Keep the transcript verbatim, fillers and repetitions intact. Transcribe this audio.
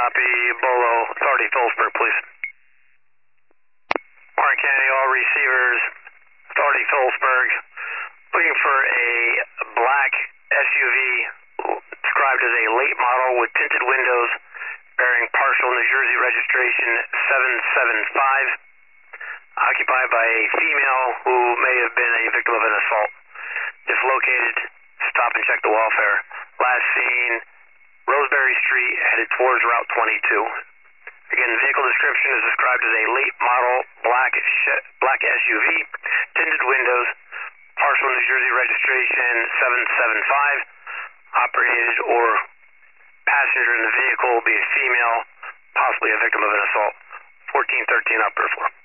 Copy. Bolo, Authority Phillipsburg, please. Warren County, all receivers, Authority Phillipsburg, looking for a black S U V described as a late model with tinted windows bearing partial New Jersey registration seven seven five, occupied by a female who may have been a victim of an assault. If located, stop and check the welfare. Last seen, Roseberry Street, headed towards Route twenty-two. Again, the vehicle description is described as a late model black black S U V, tinted windows, partial New Jersey registration seven seven five, operated or passenger in the vehicle will be a female, possibly a victim of an assault. fourteen thirteen, operator four.